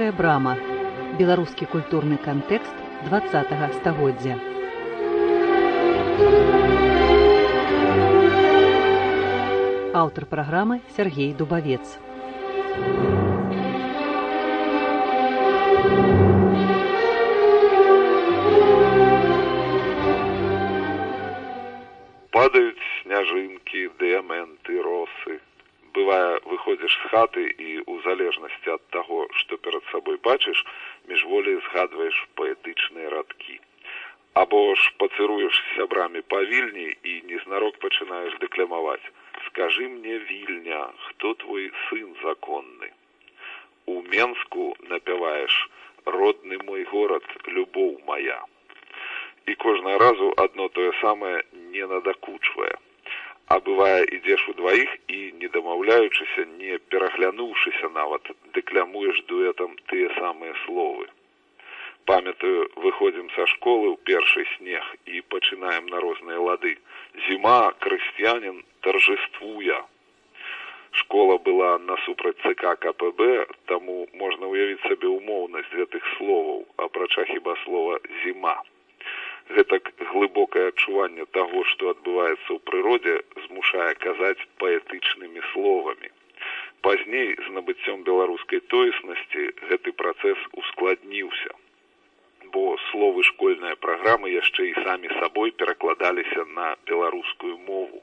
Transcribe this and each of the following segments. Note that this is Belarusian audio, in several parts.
Беларуская брама. Беларускі культурны кантэкст 20-га стагоддзя. Аўтар праграмы Сергей Дубавец. Падают сняжинки, дыаменты, росы. Бывае, выходзіш з хаты і у залежнасці ад таго, што перад сабой бачыш, міжволі згадваеш паэтычныя радкі. Або ж пацыруеш з сябрамі па Вільні і незнарок пачынаеш дэкламаваць: «Скажи мне, Вільня, хто твой сын законны?» У Менску напяваеш: «Родны мой горад, любоў моя». І кожнага разу адно тое самае не надакучвае. А бывае, ідзеш удваіх і, не дамаўляючыся, не пераглянуўшыся нават, дэклямуеш дуэтам тыя самыя словы. Памятаю, выходзім са школы ў першы снег і пачынаем на розныя лады. «Зіма, крысціянін, торжествуя». Школа была насупраць ЦК КПБ, таму можна ўявіць сабе умоўнасць гэтых словаў, апрача хіба слова «зіма». Гэтак глыбокае адчуванне таго, што адбываецца ў прыродзе, змушае казаць паэтычнымі словамі. Пазней, з набыццём беларускай тоеснасці, гэты працэс ускладніўся, бо словы школьнай праграмы яшчэ і самі сабой перакладаліся на беларускую мову.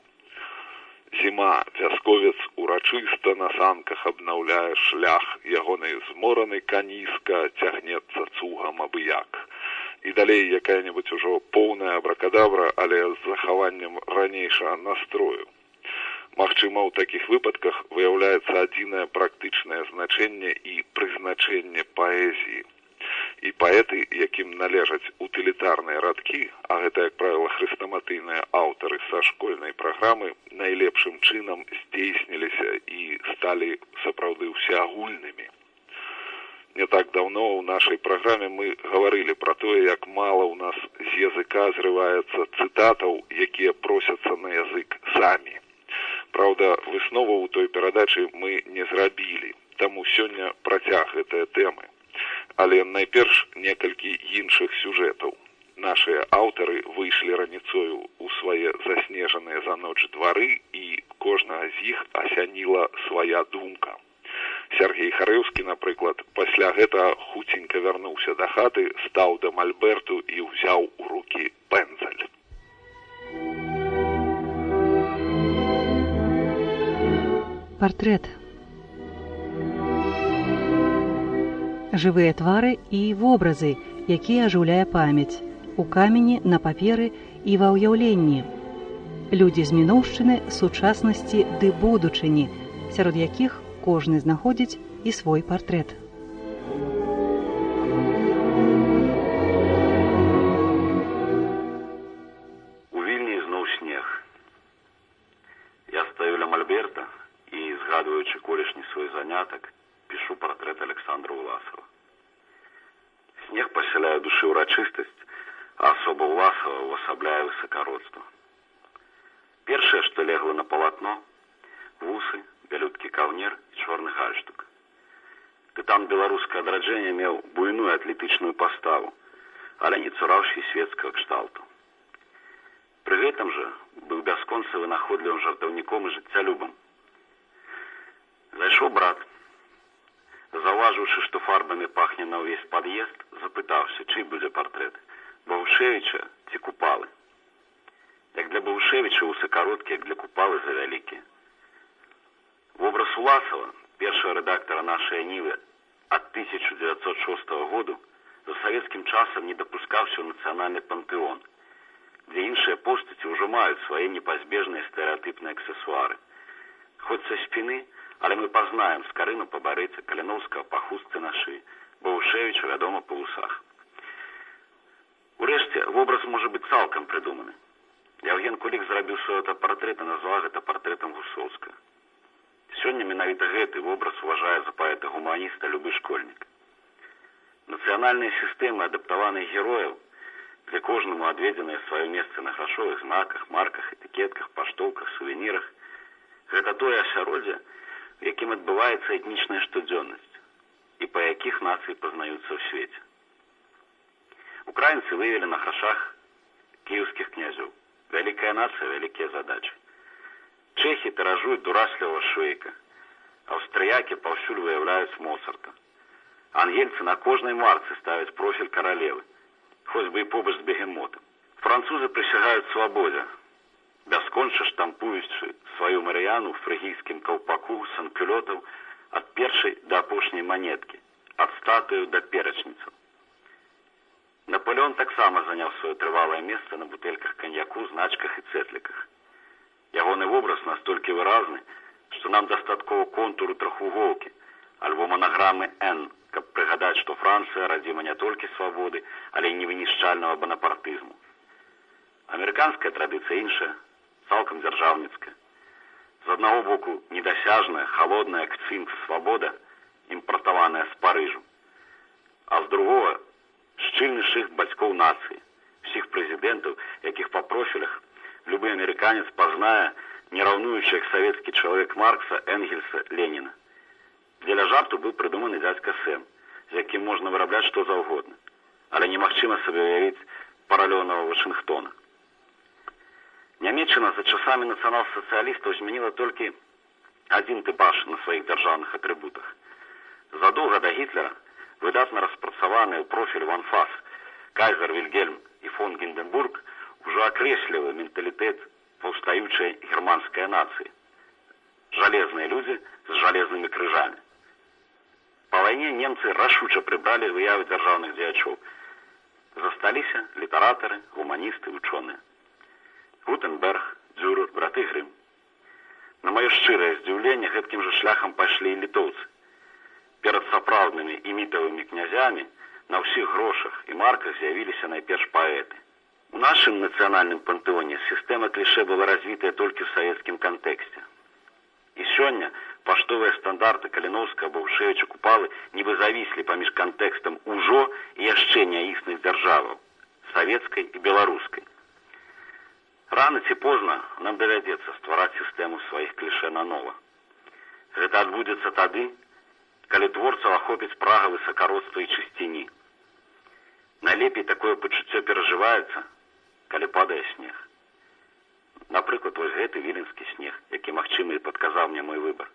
Зіма, вясковец урачыста на санках абнаўляе шлях, ягонай зморанай каніска цягнецца цугам абы-як. І далей якая-небудзь ужо поўная абракадабра, але з захаваннем ранейшага настрою. Магчыма, у такіх выпадках выяўляецца адзінае практычнае значэнне і прызначэнне паэзіі. І паэты, якім належаць утылітарныя радкі, а гэта, як правіла, хрэстаматыйныя аўтары са школьнай праграмы, найлепшым чынам здзейсніліся і сталі сапраўды ўсеагульнымі. Не так даўно ў нашай праграме мы гаварылі пра тое, як мала ў нас з языка зрываецца цытатаў, якія просяцца на язык самі. Праўда, выснову ў той перадачы мы не зрабілі, таму сёння працяг гэтыя тэмы. Але найперш некалькі іншых сюжэтаў. Нашыя аўтары выйшлі раніцою ў свае заснежаныя за ноч двары, і кожнага з іх асяніла свая думка. Сергей Харэўскі, напрыклад, пасля гэтага хуценька вярнуўся да хаты, стаў да мальберту і ўзяў у рукі пэндзаль. Партрэт. Жывыя твары і вобразы, якія ажыўляе памяць, у камені, на паперы і ва ўяўленні. Людзі з мінуўшчыны, сучаснасці ды будучыні, сярод якіх кожны знаходзіць і свой партрэт. У Вільні зноў снег. Я стаю ля мальберта і, згадваючы колішні свой занятак, пішу партрэт Александра Уласова. Снег пасяляе душы ўрачыстасць, а асоба Уласова ўвасабляе высакародства. Першае, што легла на палатно — вусы, бялюткі каўнер і чорны гальштук. Тытан беларускае адраджэнне меў буйную атлетычную паставу, але не цураўшы свецкага кшталту. Пры гэтым жа быў бясконца вынаходлівым жартаўніком і жыццялюбам. Зайшоў брат. Заўважыўшы, што фарбамі пахне на ўвесь пад'езд, запытаўся, чый будзе партрэт — Баўшэвіча ці Купалы. Як для Баўшэвіча вусы кароткія, як для Купалы завялікія. Вобраз Уласова, першага рэдактара нашай Нівы ад 1906 году, за савецкім часам не дапускаўся ў нацыянальны пантэон, дзе іншыя постаці ўжо маюць свае непазбежныя стэрэатыпныя аксесуары. Хоць са спіны, але мы пазнаем Скарыну па барыце, Каліноўскага па хустцы на шыі, Баўшэвіча, вядома, па вусах. Урэшце, вобраз можа быць цалкам прыдуманы. Яўген Кулік зрабіў свой аўтапартрэт і назваў гэта партрэтам Гусоўскага. Сёння менавіта гэты вобраз уважае за паэта-гуманіста любы школьнік. Нацыянальныя сістэмы адаптаваных герояў, дзе кожнаму адведзенае сваё месца на грашовых знаках, марках, этыкетках, паштоўках, сувенірах, гэта тое асяроддзе, у якім адбываецца этнічная штодзённасць. и по яких наций познаются в свете. Украинцы выявили на грошах киевских князей. Великая нация, великие задачи. Чехи тиражуют дурашливого Швейка. Австрияки повсюль выявляют Моцарта. Ангельцы на кожной марце ставят профиль королевы, хоть бы и побач с бегемотом. Французы присягают свободе, бясконча штампуючи свою Маріяну в фригійскім каўпаку с анкюлётаў от першай до апошняй монетки, от статую до перечницу. Наполеон таксама занял свое трывалое место на бутыльках коньяку, значках и цетликах. Ягоны вобраз настолько выразны, что нам дастаткова контуру трохвуголки, альбо монограммы «Н», каб прыгадаць, што Францыя радзіма не толькі свабоды, але і невынішчальнага банапартызму. Амерыканская традыцыя іншая, цалкам дзяржаўніцкая. З аднаго боку недасяжная, холодная, як цынк свабода, імпартаваная з Парыжу, а з другого шчыльны шых бацькоў нацыі, всіх прэзідэнтаў, якіх па профілях любы амерыканец пазнае, не раўнуючы як савецкі чалавек Маркса, Энгельса, Леніна. Дзеля жарту быў прыдуманы дзядзька Сэм, з якім можна вырабляць што заўгодна, але немагчыма сабе уявіць паралёнага Вашынгтона. Нямецчына за часамі нацыянал-сацыялістаў змяніла толькі адзін тыпаж на сваіх дзяржаўных атрыбутах. Задолга да Гітлера выдатна распрацаваныя ў профіль ван Фас, Кайзер Вільгельм і фон Гінденбург ужо акрэслівалі менталітэт паўстаючай германскай нацыі. Жалезныя людзі з жалезнымі крыжамі. Па вайне немцы рашуча прыбралі выявы дзяржаўных дзеячоў. Засталіся літаратары, гуманісты, вучоныя. Гутенберг, Дзюрер, браты Грым. На маё шчырае здзіўленне гэткім жа шляхам пайшлі і літоўцы. Перад сапраўднымі і мітавымі князямі на ўсіх грошах і марках з'явіліся найперш паэты. У нашым нацыянальным пантэоне сістэма кліше была развітая толькі ў савецкім кантэксце. І сёння паштовыя стандарты Каліноўска або Гушевіча Купалы нібы завіслі паміж кантэкстам ужо і яшчэ няісных дзяржаваў, савецкай і беларускай. Рана ці позна нам давядзецца ствараць сістэму сваіх кліше нанова. Гэта адбудзецца тады, калі творцаў ахопіць прага высакародства і чысціні. Найлепей такое пачуццё перажываецца, калі падае снег. Напрыклад, вось гэты віленскі снег, які магчыма і падказаў мне мой выбар.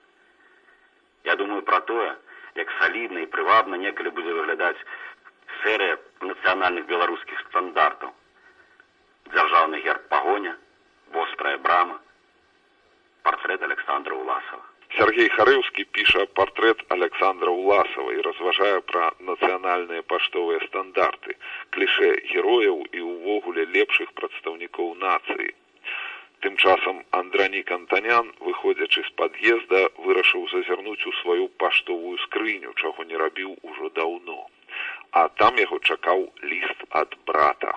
Я думаю пра тое, як салідна і прывабна некалі будзе выглядаць серыя нацыянальных беларускіх стандартаў. Дзяржаўны герб пагоня, вострая брама, партрэт Александра Уласава. Сергей Харыўскі піша партрэт Александра Уласава і разважае пра нацыянальныя паштовыя стандарты, кліше герояў і ўвогуле лепшых прадстаўнікоў нацыі. Тым часам Андранік Антанян, выходзячы з пад'езда, вырашыў зазірнуць у сваю паштовую скрыню, чаго не рабіў ужо даўно. А там яго чакаў ліст ад брата.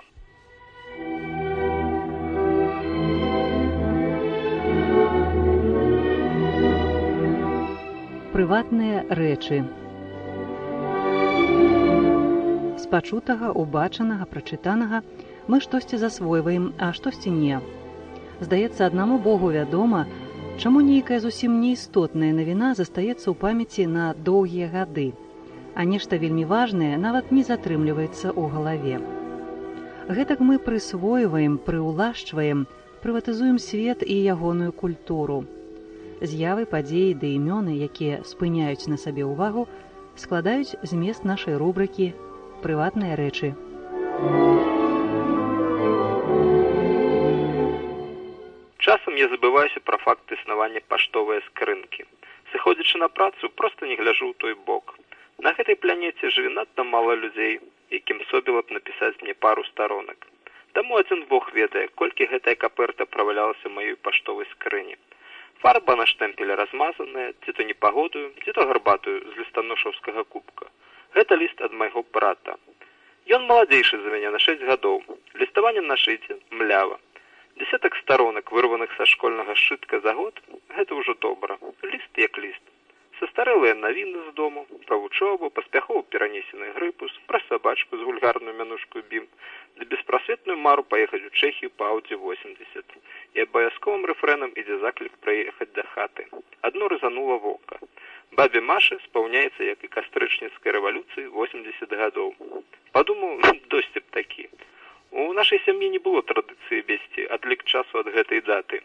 Прыватныя рэчы. З пачутага, убачанага, прачытанага мы штосьці засвойваем, а штосьці не. Здаецца, аднаму Богу вядома, чаму нейкая зусім неістотная навіна застаецца ў памяці на доўгія гады, а нешта вельмі важнае нават не затрымліваецца ў галаве. Гэтак мы прысвойваем, прыўлашчваем, прыватызуем свет і ягоную культуру. З'явы, падзеі ды імёны, якія спыняюць на сабе ўвагу, складаюць змест нашай рубрыкі «Прыватныя рэчы». Часам я забываюся пра факт існавання паштовай скрынкі. Сыходзячы на працу, проста не гляджу ў той бок. На гэтай планеце жыве надта мала людзей, якім собіла б напісаць мне пару старонак. Таму адзін Бог ведае, колькі гэтая капэрта правалялася ў маёй паштовай скрыні. Фарба на штэмпеле размазаная, ці то непагодую, ці то гарбатую з лістаношаўскага кубка. Гэта ліст ад майго брата. Ён маладзейшы за мяне на 6 гадоў. Ліставанне на шыце, млява. Десятак старонак, вырваных са школьнага сшытка за год, гэта ўжо добра. Ліст як ліст. Састарэлыя навіны з дому, пра вучобу, паспяхова перанесены грыпус, пра сабачку з вульгарную мянушкую бім, ды беспрасветную мару паехаць у Чэхію па Audi 80. І абавязковым рэфрэнам ідзе заклік прыехаць да хаты. Адно рызанула вока. Бабе Маше спаўняецца, як і кастрычніцкай рэвалюцыі 80 гадоў. Падумаў, досць б такі. У нашай сям'і не было традыцыі весці адлік часу ад гэтай даты.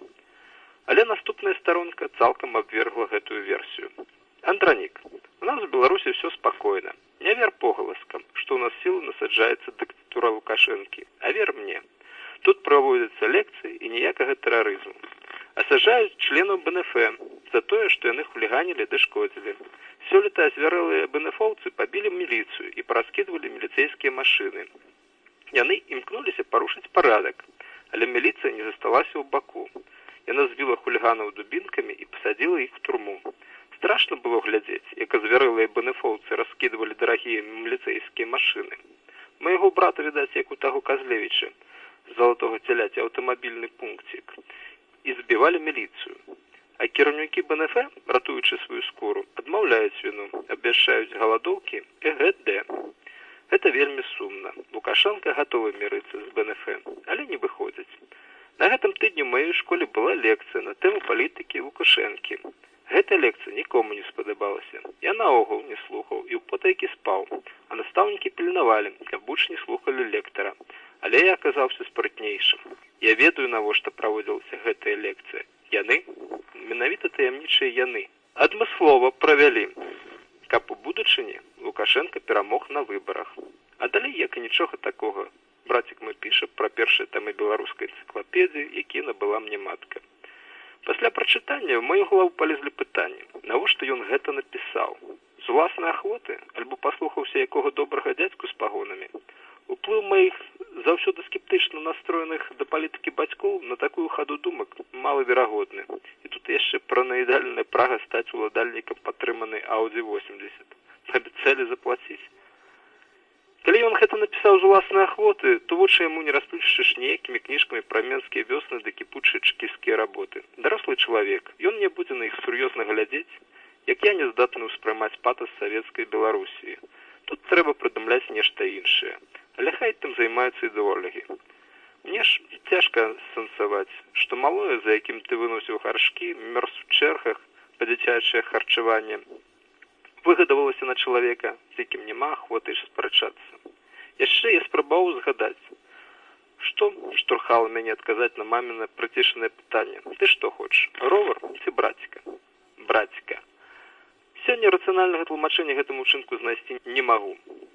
Але наступная старонка цалкам абвергла гэтую версію. Андранік, у нас в Беларусі все спакойна. Не вер погаласкам, што ў нас сілу насаджаецца дыктатура Лукашэнкі, а вер мне. Тут праводзяцца лекцыі і ніякага тэрарызму. Асаджаюць членаў БНФ за тое, што яны хуліганілі ды шкодзілі. Сёлета азвярэлыя БНФоўцы пабілі міліцыю і параскідвалі міліцэйскія машыны. Яны імкнуліся парушыць парадак, але міліцыя не засталася ў баку. Яна збіла хуліганаў дубінкамі і пасадзіла іх в турму. Страшна было глядзець, як азвярэлыя БНФоўцы раскідвалі дарагія міліцэйскія машыны. Майго брата, відаць, як у таго Казлевіча, з залатога цяляці аўтамабільны пункцік, і збівалі міліцыю. А кіраўнікі БНФ, ратуючы сваю скуру, адмаўляюць віну, абвяшчаюць галадоўкі і г.д. Гэта вельмі сумна. Лукашенко гатовы мірыцца з БНФ, але не выходзіць. На гэтым тыдні ў маёй школе была лекцыя на тэму палітыкі Лукашэнкі. Гэтая лекцыя нікому не спадабалася. Я наогул не слухаў і ў потайкі спаў, а настаўнікі пільнавалі, каб вучні слухалі лектара. Але я аказаўся спрытнейшым. Я ведаю, навошта праводзілася гэтая лекцыя. Яны, менавіта таямнічыя яны, адмыслова правялі, каб у будучыні Лукашенко перамог на выбарах. А далей, як і нічога такога, брацік мой піша пра першыя тамы беларускай энцыклапедыі, які набыла мне матка. Пасля прачытання ў маю галаву палезлі пытанні, навошта ён гэта напісаў? З уласнай ахвоты, альбо паслухаўся якога добрага дзядзьку з пагонамі? Уплыў маіх заўсёды скептычна настроеных да палітыкі бацькоў на такую хаду думак малаверагодны. І тут яшчэ параноідальная прага стаць уладальнікам падтрыманай Audi 80. Абяцалі заплаціць. Калі ён гэта напісаў з уласнай ахвоты, то вочы яму не расплюшчыш ніякімі кніжкамі пра менскія вёсны ды кіпучыя чэкісцкія работы. Дарослы чалавек, ён не будзе на іх сур'ёзна глядзець, як я не здатны ўспрымаць патас савецкай Беларусі. Тут трэба прыдумляць нешта іншае. Але хай тым займаюцца ідэолагі. Мне ж цяжка сэнсаваць, што малое, за якім ты выносіў гаршкі, мёрз у чэргах па дзіцячае харчаванне, выгадавалася на чалавека, з якім няма ахвоты спрачацца. Яшчэ я спрабаваў згадаць, што штурхала мяне адказаць на маміна прыцішанае пытанне. Ты што хочаш, ровар ці браціка? Браціка. Сёння рацыянальнага тлумачэння гэтаму ўчынку знайсці не магу.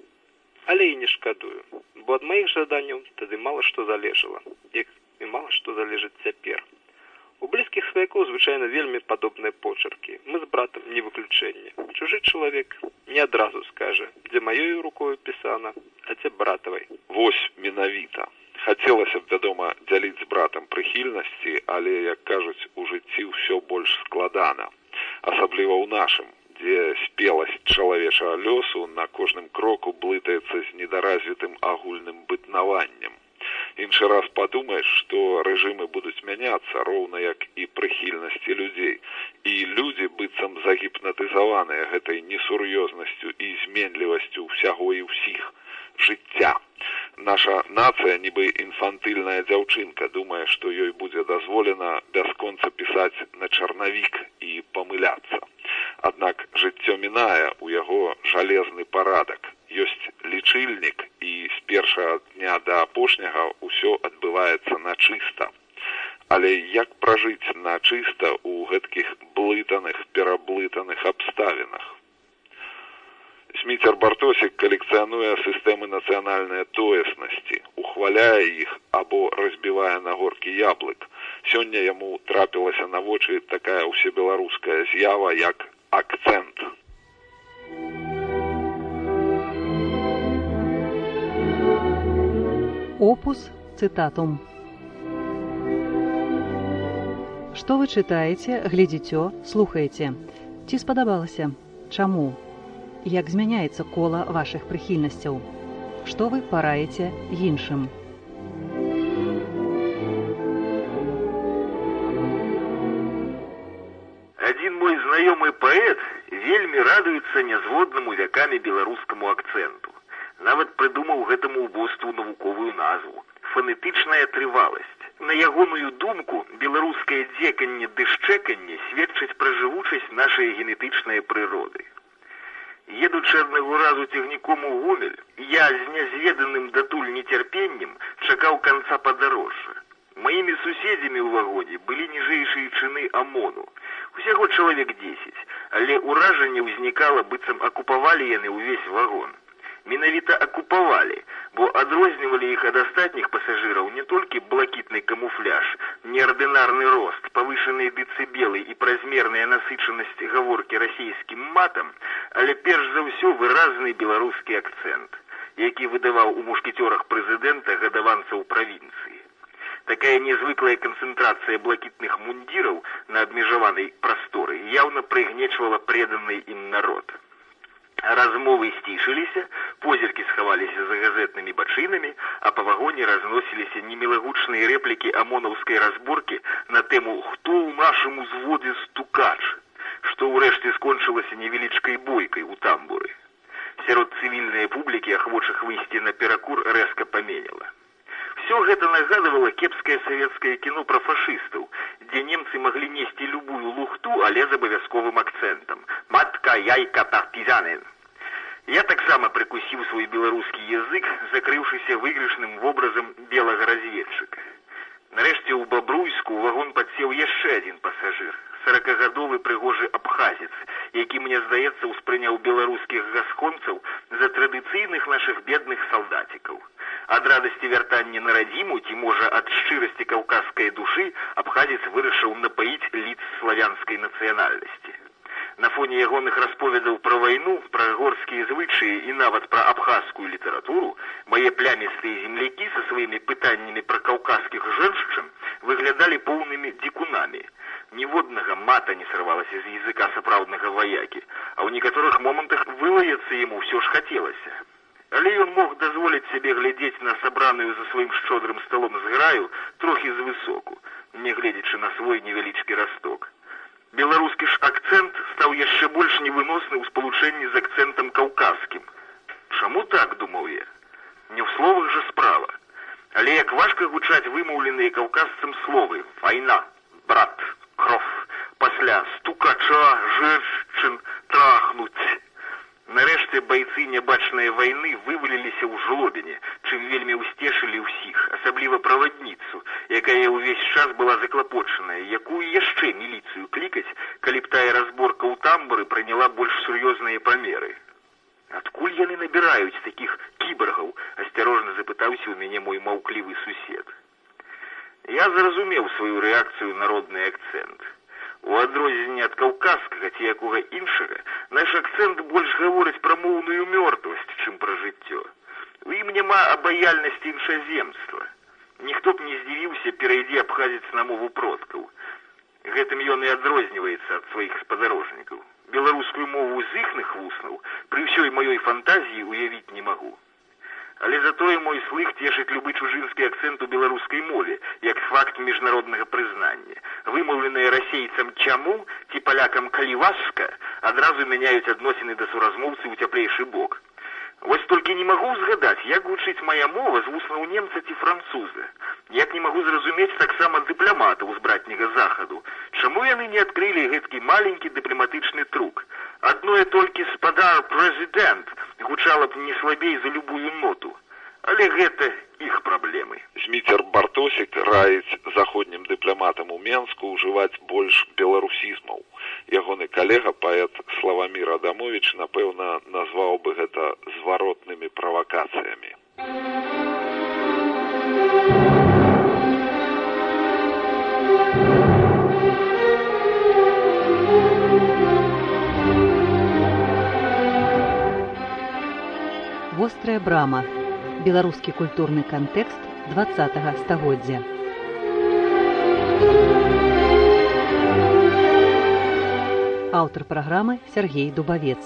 Але і не шкадую, бо ад маіх жаданняў тады мала што залежала, як і мала што залежыць цяпер. У блізкіх сваякоў звычайна вельмі падобныя почеркі. Мы з братам не выключэнне. Чужы чалавек не адразу скажа, дзе маёю рукою пісана, а дзе братавай. Вось менавіта. Хацелася б, вядома, дзяліць з братам прыхільнасці, але, як кажуць, у жыцці ўсё больш складана. Асабліва ў нашым, дзе спеласць чалавечага лёсу на кожным кроку блытаецца з недаразвітым агульным бытнаваннем. Іншы раз падумаеш, што рэжымы будуць мяняцца, роўна як і прыхільнасці людзей. І людзі быццам загіпнатызаваныя гэтай несур'ёзнасцю і зменлівасцю ўсяго і ўсіх жыцця. Наша нацыя, нібы інфантыльная дзяўчынка, думае, што ёй будзе дазволена бясконца пісаць на чарнавік і памыляцца. Аднак жыццё мінае, у яго жалезны парадак. Ёсць лічыльнік, і з першага дня да апошняга ўсё адбываецца на чыста. Але як пражыць на чыста ў гэткіх блытаных, пераблытаных абставінах? Сміцер Бартосік калекцыянуе сістэмы нацыянальнай тоеснасці, ухваляе іх або разбівае на горкі яблык. Сёння яму трапілася на вочы такая ўсебеларуская з'ява, як акцэнт. Опус цытатум. Што вы чытаеце, глядзіцё, слухаеце? Ці спадабалася? Чаму? Як змяняецца кола вашых прыхільнасцяў? Што вы параеце іншым? Адзін мой знаёмы паэт вельмі радуецца нязводнаму вякамі беларускаму акцэнту. Нават прыдумаў гэтаму ўбоству навуковую назву – фанетычная трываласць. На ягоную думку, беларускае дзеканне ды шчэканне сведчаць пра жывучасць нашай генетычнай прыроды. Едучы аднаго разу цягніком у Гомель, я з нязведаным датуль нецярпеннем чакаў канца падарожжа. Маімі суседзямі ў вагоне былі ніжэйшыя чыны ОМОНу. Усяго чалавек 10, але ўражанне ўзнікала, быццам акупавалі яны ўвесь вагон. Менавіта акупавалі, бо адрознівалі іх ад астатніх пасажыраў не толькі блакітны камуфляж, неардынарны рост, павышаныя дэцыбелы і празмерная насычанасць гаворкі расійскім матам, але перш за ўсё выразны беларускі акцэнт, які выдаваў у мушкецёрах прэзідэнта гадаванцаў правінцыі. Такая незвыклая канцэнтрацыя блакітных мундзіраў на абмежаванай прасторы яўна прыгнечвала преданы ім народ. Размовы сцішыліся, позіркі схаваліся за газетнымі бачынамі, а па вагоне разносіліся немілагучныя рэплікі амонаўскай разборкі на тэму «Хто ў нашым узводзе стукач?», што ўрэшце скончылася невялічкай бойкай у тамбуры. Сярод цывільнай публікі ахвочых выйсці на перакур рэзка паменяла. Все гэта нагадывало кепскае савецкае кіно пра фашыстаў, дзе немцы маглі несці любую лухту, але з абавязковым акцэнтам. Матка, яйка, партизанин. Я таксама прыкусіў свой беларускі язык, закрыўшыся выйгрышным вобразам белага разведчыка. Нарэшце ў Бабруйску ў вагон падсеў яшчэ адзін пасажыр, 40гадовы прыгожы абхазец, які, мне здаецца, успрыняў беларускіх гасконцаў за традыцыйных нашых бедных салдацікаў. Ад радасці вяртання на радзіму, ці, можа, ад шчырасці каўказскай душы, абхазец вырашыў напаіць ліц славянскай нацыянальнасці. На фоне ягоных расповедаў пра вайну, пра горскія звычаі і нават пра абхазскую літаратуру, мае плямістыя землякі са сваімі пытаннямі пра каўказскіх жэншчын выглядалі поўнымі дзікунамі. Ніводнага мата не сарвалася з языка сапраўднага ваякі, а ў некаторых момантах вылаяцца яму ўсё ж хацелася. Але ён мог дазволіць сябе глядзець на сабраную за сваім шчодрым сталом зграю трохі звысоку, нягледзячы на свой невялічкі расток. Беларускі ж акцэнт стаў яшчэ больш невыносны ў спалучэнні з акцэнтам каўказскім. Чаму так, думаў я? Не ў словах жа справа. Але як важка гучаць вымаўленыя каўказцам словы «вайна», «брат», «кров», пасля «стукача», «жэршчын», «трахнуць». Нарэшце байцы нябачнай вайны вываліліся ў жлобіне, чым вельмі ўсцешылі ўсіх, асабліва правадніцу, якая ўвесь час была заклапочаная, якую яшчэ міліцыю клікаць, калі б тая разборка ў тамбуры прыняла больш сур'ёзныя памеры. Адкуль яны набіраюць такіх кіборгаў? Асцярожна запытаўся ў мяне мой маўклівы сусед. Я зразумеў сваю рэакцыю на родны акцэнт. У адрозненне ад каўказскага ці якога іншага, наш акцэнт больш гаворыць пра моўную мёртвасць, чым пра жыццё. У ім няма абаяльнасці іншаземства. Ніхто б не здзівіўся, перайдзе абхазец на мову продкаў. Гэтым ён і адрозніваецца ад сваіх спадарожнікаў. Беларускую мову з іхных вуснаў пры ўсёй маёй фантазіі уявіць не магу. Але затое мой слых цешыць любы чужынскі акцэнт у беларускай мове, як факт міжнароднага прызнання. Вымаўленыя расейцам «чаму» ці палякам «калі важка» адразу мяняюць адносіны да суразмоўцы ў цяплейшы бок. Вось толькі не магу згадаць, як гучыць мая мова з вуснаў немца ці француза. Як не магу зразумець таксама дыпламатаў з братняга захаду. Чаму яны не адкрылі гэткі маленькі дыпламатычны трук? Адное толькі «спадар прэзідэнт» гучала б не слабей за любую ноту. Але гэта іх праблемы. Зміцер Бартосік раіць заходнім дыпламатам у Менску ўжываць больш беларусізмаў. Ягоны калега, паэт Славамір Адамовіч, напэўна, назваў бы гэта зваротнымі правакацыямі. Вострая брама. Беларускі культурны кантэкст 20-го стагоддзя. Аўтар праграмы Сергей Дубавец.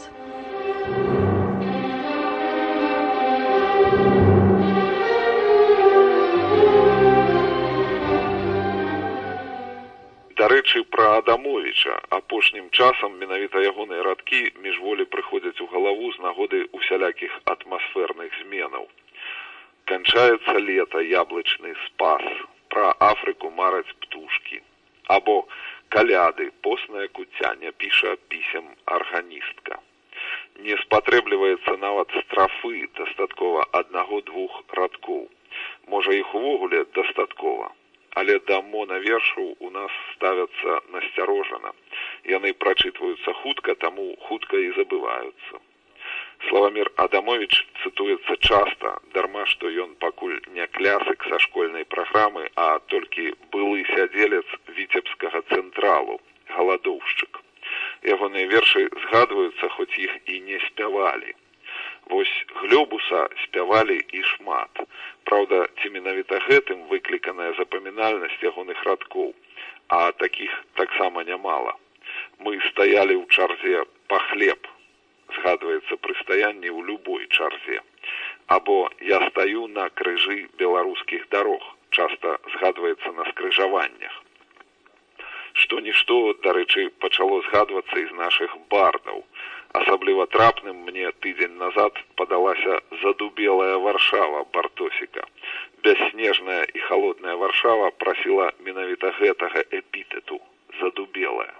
Дарэчы, пра Адамовіча. Апошнім часам менавіта ягоныя радкі міжволі прыходзяць у галаву з нагоды усялякіх атмасферных зменаў. Канчаецца лета, яблычны спас. пра Афрыку мараць птушкі. Або каляды, постная куця, не піша пісем арганістка. Не спатрэбліваецца нават страфы, дастаткова 1-2 радкоў. Можа, іх увогуле дастаткова. Але да монавершаў у нас ставяцца насцярожана. Яны прачытваюцца хутка, таму хутка і забываюцца. Славамір Адамовіч цытуецца часта, дарма што ён пакуль не клясык са школьнай праграмы, а толькі былы сядзелец віцебскага цэнтралу, галадоўшчык. Ягоныя вершы згадваюцца, хоць іх і не спявалі. Вось Глёбуса спявалі і шмат. Праўда, ці менавіта гэтым выкліканая запамінальнасць ягоных радкоў, а такіх таксама нямала. Мы стаялі ў чарзе па хлеб. Згадваецца пры стаянні ў любой чарзе. Або я стаю на крыжы беларускіх дарог. Часта згадваецца на скрыжаваннях. Што-нішто, дарэчы, пачало згадвацца і з нашых бардаў. Асабліва трапным мне тыдзень назад падалася задубелая Варшава Бартосіка. Бясснежная і халодная Варшава прасіла менавіта гэтага эпітэту – задубелая.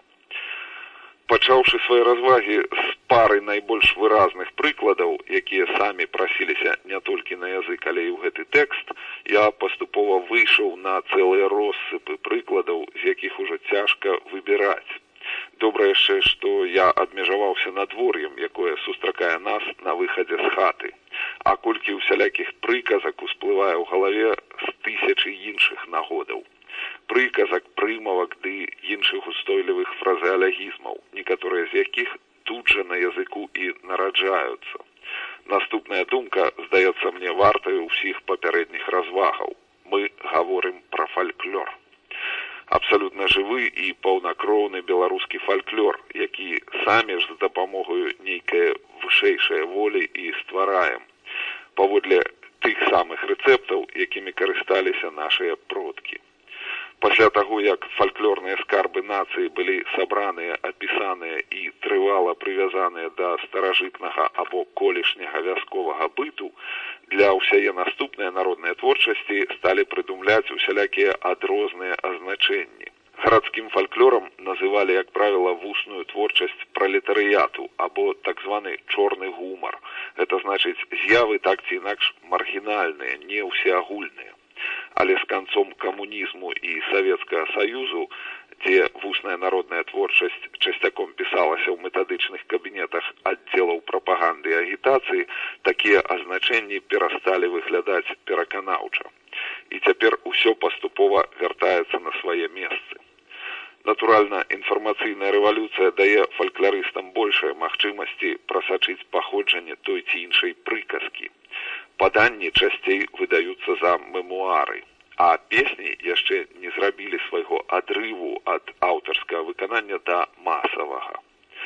Пачаўшы свае развагі з пары найбольш выразных прыкладаў, якія самі прасіліся не толькі на язык, але і ў гэты тэкст, я паступова выйшаў на цэлыя россыпы прыкладаў, з якіх ужо цяжка выбіраць. Добра яшчэ, што я абмежаваўся надвор'ем, якое сустракае нас на выхадзе з хаты. А колькі усялякіх прыказак усплывае ў галаве з тысячы іншых нагодаў. Прыказак, прымавак ды іншых устойлівых фразеалагізмаў, некаторыя з якіх тут жа на языку і нараджаюцца. Наступная думка здаецца мне вартаю ўсіх папярэдніх развагаў. Мы гаворым пра фальклор. Абсалютна жывы і паўнакроўны беларускі фальклор, які самі ж з дапамогаю нейкай вышэйшай волі і ствараем, паводле тых самых рэцэптаў, якімі карысталіся нашыя продкі. Пасля таго, як фальклорныя скарбы нацыі былі сабраныя, апісаныя і трывала прывязаныя да старажытнага або колішняга вясковага быту, для ўсяе наступныя народныя творчасці сталі прыдумляць усялякія адрозныя азначэнні. Гарадскім фальклорам называлі, як правіла, вусную творчасць пралетарыяту або так званы чорны гумар. Гэта значыць з'явы так ці інакш маргінальныя, не ўсеагульныя. Але з канцом камунізму і Савецкага Саюзу, дзе вусная народная творчасць часцяком пісалася ў метадычных кабінетах аддзелаў прапаганды і агітацыі, такія азначэнні перасталі выглядаць пераканаўча. І цяпер усё паступова вяртаецца на свае месцы. Натуральна, інфармацыйная рэвалюцыя дае фалькларыстам большыя магчымасці прасачыць паходжанне той ці іншай прыказкі. Паданні часцей выдаюцца за мемуары, а песні яшчэ не зрабілі свайго адрыву ад аўтарскага выканання да масавага.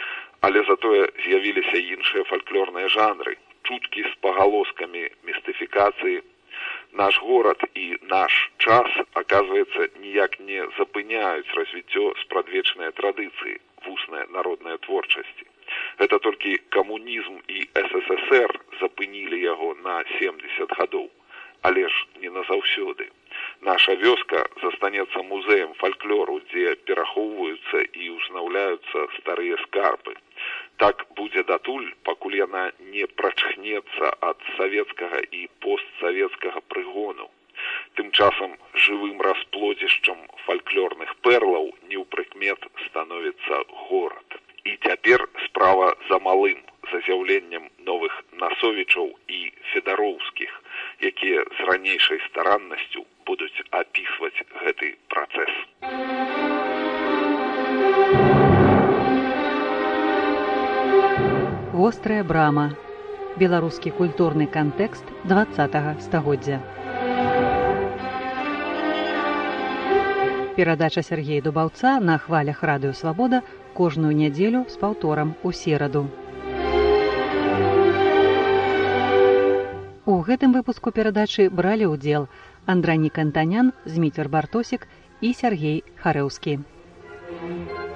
Але затое з'явіліся іншыя фальклорныя жанры, чуткі з пагалоскамі містыфікацыі. Наш горад і наш час, аказваецца, ніяк не запыняюць развіццё спрадвечныя традыцыі, вусная народная творчасці. Гэта толькі камунізм і СССР запынілі яго на 70 гадоў, але ж не назаўсёды. Наша вёска застанецца музеем фальклору, дзе перахоўваюцца і ўзнаўляюцца старыя скарбы. Так будзе датуль, пакуль яна не прачхнецца ад савецкага і постсавецкага прыгону. Тым часам жывым расплодзішчам фальклорных перлаў неўпрыкмет становіцца горад. І цяпер справа за малым, за з'яўленнем новых Насовічаў і Федароўскіх, якія з ранейшай стараннасцю будуць апісваць гэты працэс. Вострая брама. Беларускі культурны кантэкст 20-го стагоддзя. Перадача Сергея Дубаўца на хвалях Радыё Свабода кожную нядзелю з паўторам у сераду. У гэтым выпуску перадачы бралі ўдзел Андранік Антанян, Зміцер Бартосік і Сяргей Харэўскі.